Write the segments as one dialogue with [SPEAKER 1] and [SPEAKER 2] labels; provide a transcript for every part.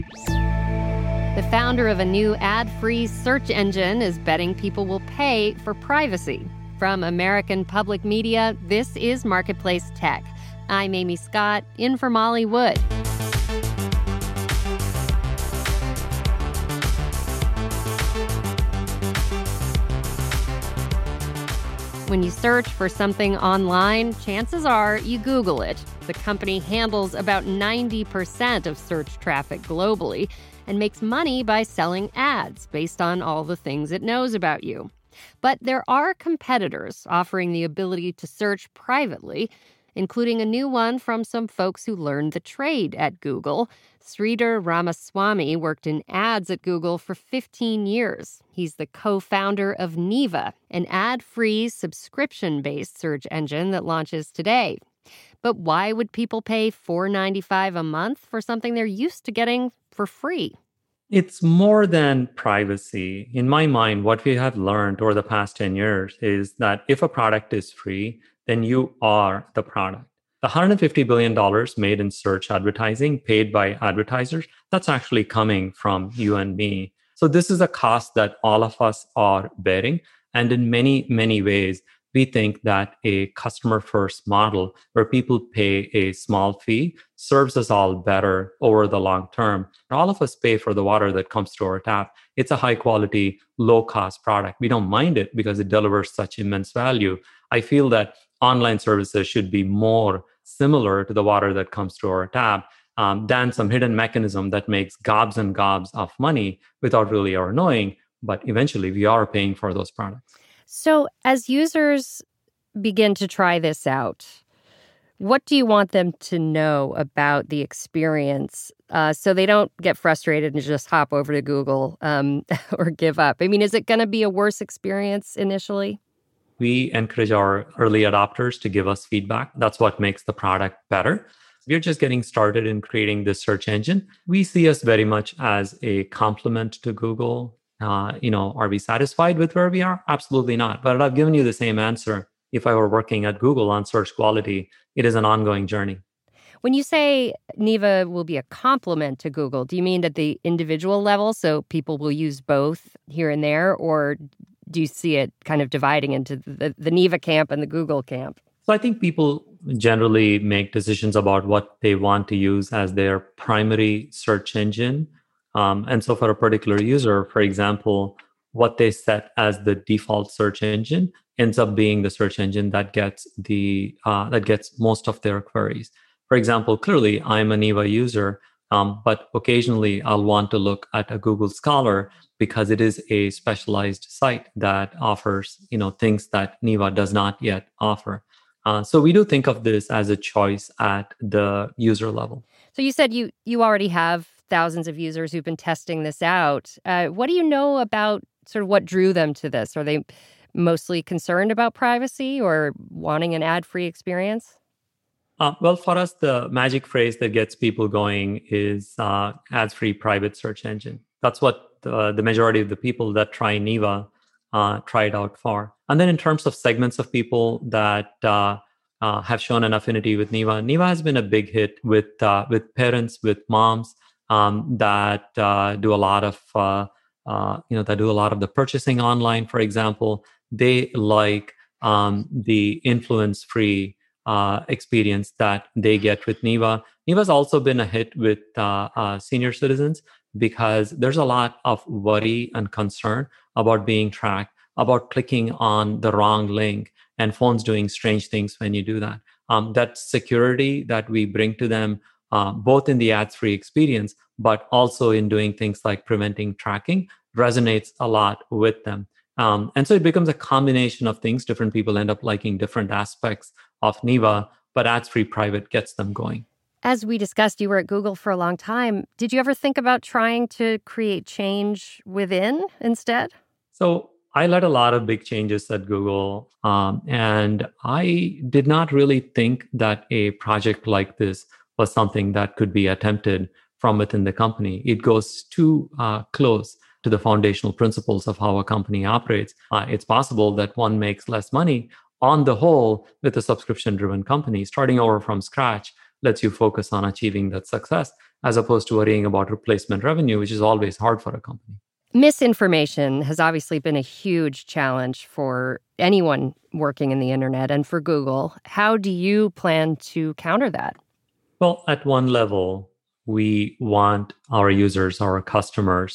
[SPEAKER 1] The founder of a new ad-free search engine is betting people will pay for privacy. From American Public Media, this is Marketplace Tech. I'm Amy Scott, in for Molly Wood. When you search for something online, chances are you Google it. The company handles about 90% of search traffic globally and makes money by selling ads based on all the things it knows about you. But there are competitors offering the ability to search privately, including a new one from some folks who learned the trade at Google. Sridhar Ramaswamy worked in ads at Google for 15 years. He's the co-founder of Neeva, an ad-free, subscription-based search engine that launches today. But why would people pay $4.95 a month for something they're used to getting for free?
[SPEAKER 2] It's more than privacy. In my mind, what we have learned over the past 10 years is that if a product is free, then you are the product. The $150 billion made in search advertising paid by advertisers, that's actually coming from you and me. So this is a cost that all of us are bearing. And in many, many ways, we think that a customer-first model where people pay a small fee serves us all better over the long term. All of us pay for the water that comes to our tap. It's a high-quality, low-cost product. We don't mind it because it delivers such immense value. I feel that online services should be more similar to the water that comes to our tap than some hidden mechanism that makes gobs and gobs of money without really our knowing. But eventually, we are paying for those products.
[SPEAKER 1] So as users begin to try this out, what do you want them to know about the experience so they don't get frustrated and just hop over to Google or give up? I mean, is it going to be a worse experience initially?
[SPEAKER 2] We encourage our early adopters to give us feedback. That's what makes the product better. We're just getting started in creating this search engine. We see us very much as a complement to Google. Are we satisfied with where we are? Absolutely not. But I've given you the same answer. If I were working at Google on search quality, it is an ongoing journey.
[SPEAKER 1] When you say Neeva will be a complement to Google, do you mean at the individual level? So people will use both here and there? Or do you see it kind of dividing into the Neeva camp and the Google camp?
[SPEAKER 2] So I think people generally make decisions about what they want to use as their primary search engine. And so for a particular user, for example, what they set as the default search engine ends up being the search engine that gets most of their queries. For example, clearly I'm a Neeva user, but occasionally I'll want to look at a Google Scholar because it is a specialized site that offers, things that Neeva does not yet offer. So we do think of this as a choice at the user level.
[SPEAKER 1] So you said you already have thousands of users who've been testing this out. What do you know about sort of what drew them to this? Are they mostly concerned about privacy or wanting an ad-free experience?
[SPEAKER 2] Well, for us, the magic phrase that gets people going is ads-free private search engine. That's what the majority of the people that try Neeva try it out for. And then in terms of segments of people that have shown an affinity with Neeva has been a big hit with parents, with moms, that do a lot of the purchasing online. For example, they like the influence-free experience that they get with Neeva. Neeva's also been a hit with senior citizens because there's a lot of worry and concern about being tracked, about clicking on the wrong link, and phones doing strange things when you do that. That security that we bring to them, both in the ads-free experience, but also in doing things like preventing tracking, resonates a lot with them. And so it becomes a combination of things. Different people end up liking different aspects of Neeva, but ads-free private gets them going.
[SPEAKER 1] As we discussed, you were at Google for a long time. Did you ever think about trying to create change within instead?
[SPEAKER 2] So I led a lot of big changes at Google, and I did not really think that a project like this was something that could be attempted from within the company. It goes too close to the foundational principles of how a company operates. It's possible that one makes less money on the whole with a subscription-driven company. Starting over from scratch lets you focus on achieving that success. as opposed to worrying about replacement revenue, which is always hard for a company.
[SPEAKER 1] Misinformation has obviously been a huge challenge for anyone working in the internet and for Google. How do you plan to counter that?
[SPEAKER 2] Well, at one level, we want our users, our customers,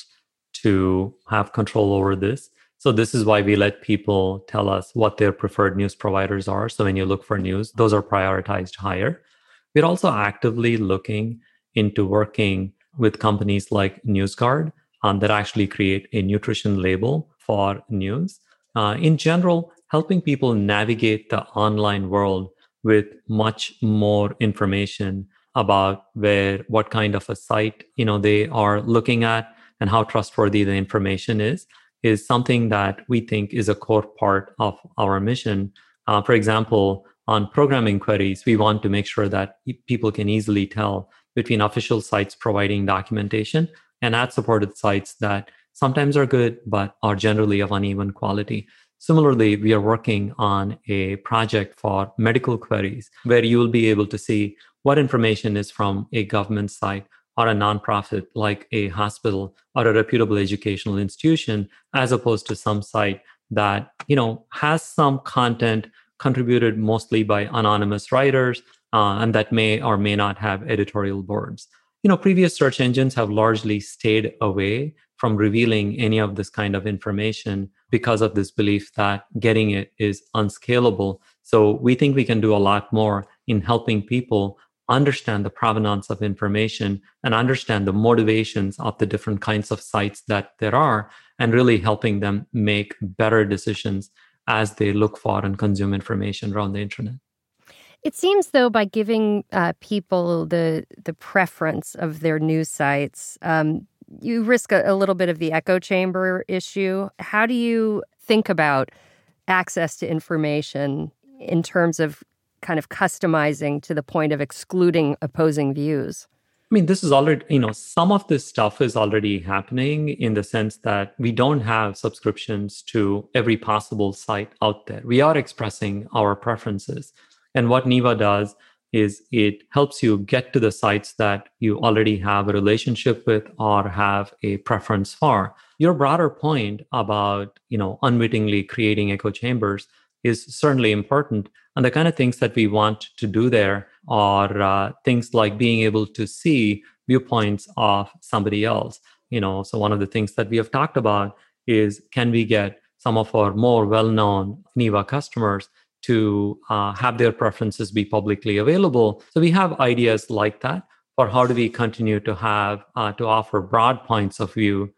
[SPEAKER 2] to have control over this. So this is why we let people tell us what their preferred news providers are. So when you look for news, those are prioritized higher. We're also actively looking into working with companies like NewsGuard that actually create a nutrition label for news. In general, helping people navigate the online world with much more information about what kind of a site they are looking at and how trustworthy the information is something that we think is a core part of our mission. For example, on programming queries, we want to make sure that people can easily tell between official sites providing documentation and ad-supported sites that sometimes are good, but are generally of uneven quality. Similarly, we are working on a project for medical queries where you will be able to see what information is from a government site or a nonprofit like a hospital or a reputable educational institution, as opposed to some site that has some content contributed mostly by anonymous writers and that may or may not have editorial boards. Previous search engines have largely stayed away from revealing any of this kind of information because of this belief that getting it is unscalable. So we think we can do a lot more in helping people understand the provenance of information and understand the motivations of the different kinds of sites that there are, and really helping them make better decisions as they look for and consume information around the internet.
[SPEAKER 1] It seems, though, by giving people the preference of their news sites, you risk a little bit of the echo chamber issue. How do you think about access to information in terms of kind of customizing to the point of excluding opposing views?
[SPEAKER 2] I mean, this is already, some of this stuff is already happening in the sense that we don't have subscriptions to every possible site out there. We are expressing our preferences. And what Neeva does is it helps you get to the sites that you already have a relationship with or have a preference for. Your broader point about, unwittingly creating echo chambers is certainly important. And the kind of things that we want to do there are things like being able to see viewpoints of somebody else. So one of the things that we have talked about is, can we get some of our more well-known Neeva customers to have their preferences be publicly available? So we have ideas like that for how do we continue to have to offer broad points of view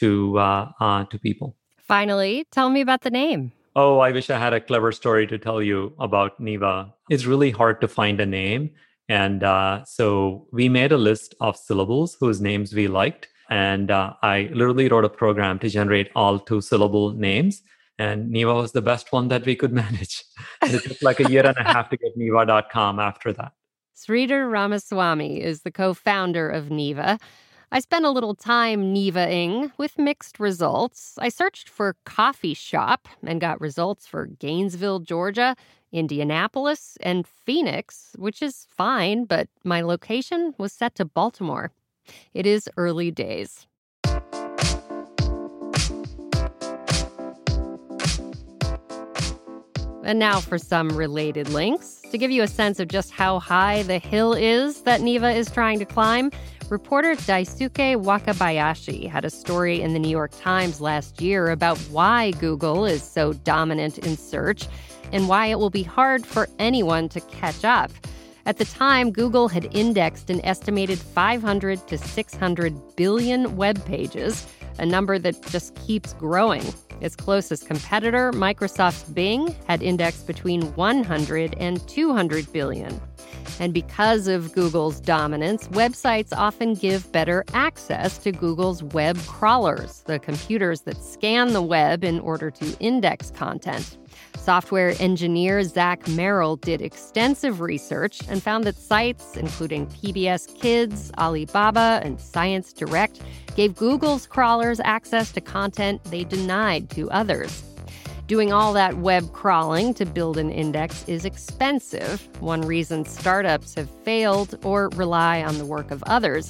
[SPEAKER 2] to people.
[SPEAKER 1] Finally, tell me about the name.
[SPEAKER 2] Oh, I wish I had a clever story to tell you about Neeva. It's really hard to find a name. And so we made a list of syllables whose names we liked. And I literally wrote a program to generate all 2-syllable names. And Neeva was the best one that we could manage. It took like a year and a half to get Neeva.com after that.
[SPEAKER 1] Sridhar Ramaswamy is the co-founder of Neeva. I spent a little time Neeva-ing with mixed results. I searched for coffee shop and got results for Gainesville, Georgia, Indianapolis, and Phoenix, which is fine, but my location was set to Baltimore. It is early days. And now for some related links. To give you a sense of just how high the hill is that Neeva is trying to climb, reporter Daisuke Wakabayashi had a story in the New York Times last year about why Google is so dominant in search and why it will be hard for anyone to catch up. At the time, Google had indexed an estimated 500 to 600 billion web pages, a number that just keeps growing. Its closest competitor, Microsoft's Bing, had indexed between 100 and 200 billion. And because of Google's dominance, websites often give better access to Google's web crawlers, the computers that scan the web in order to index content. Software engineer Zach Merrill did extensive research and found that sites, including PBS Kids, Alibaba, and Science Direct, gave Google's crawlers access to content they denied to others. Doing all that web crawling to build an index is expensive. One reason startups have failed or rely on the work of others.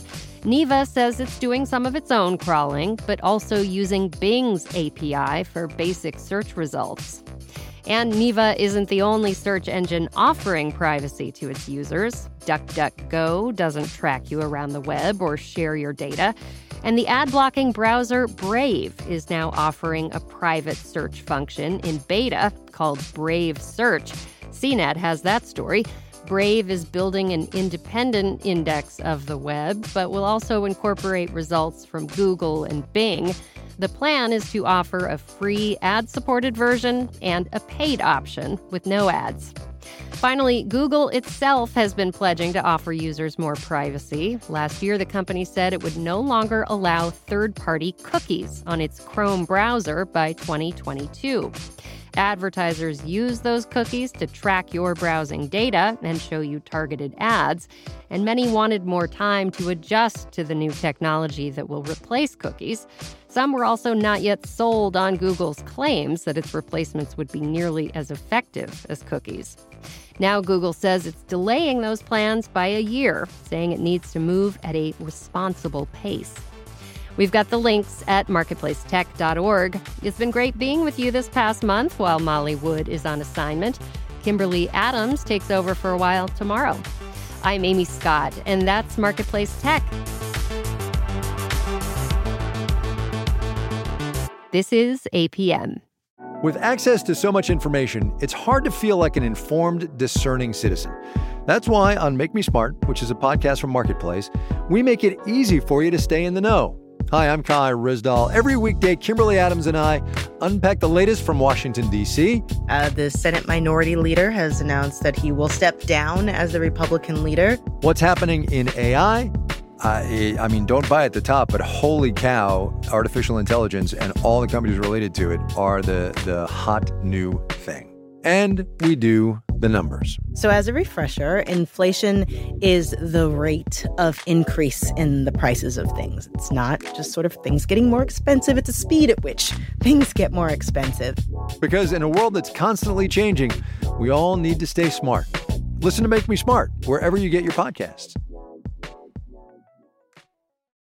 [SPEAKER 1] Neeva says it's doing some of its own crawling, but also using Bing's API for basic search results. And Neeva isn't the only search engine offering privacy to its users. DuckDuckGo doesn't track you around the web or share your data. And the ad-blocking browser Brave is now offering a private search function in beta called Brave Search. CNET has that story. Brave is building an independent index of the web, but will also incorporate results from Google and Bing. The plan is to offer a free ad-supported version and a paid option with no ads. Finally, Google itself has been pledging to offer users more privacy. Last year, the company said it would no longer allow third-party cookies on its Chrome browser by 2022. Advertisers use those cookies to track your browsing data and show you targeted ads, and many wanted more time to adjust to the new technology that will replace cookies. Some were also not yet sold on Google's claims that its replacements would be nearly as effective as cookies. Now Google says it's delaying those plans by a year, saying it needs to move at a responsible pace. We've got the links at marketplacetech.org. It's been great being with you this past month while Molly Wood is on assignment. Kimberly Adams takes over for a while tomorrow. I'm Amy Scott, and that's Marketplace Tech. This is APM.
[SPEAKER 3] With access to so much information, it's hard to feel like an informed, discerning citizen. That's why on Make Me Smart, which is a podcast from Marketplace, we make it easy for you to stay in the know. Hi, I'm Kai Rizdal. Every weekday, Kimberly Adams and I unpack the latest from Washington, D.C.
[SPEAKER 4] The Senate Minority Leader has announced that he will step down as the Republican leader.
[SPEAKER 3] What's happening in AI? I mean, don't buy at the top, but holy cow, artificial intelligence and all the companies related to it are the hot new thing. And we do the numbers.
[SPEAKER 4] So as a refresher, inflation is the rate of increase in the prices of things. It's not just sort of things getting more expensive. It's the speed at which things get more expensive.
[SPEAKER 3] Because in a world that's constantly changing, we all need to stay smart. Listen to Make Me Smart wherever you get your podcasts.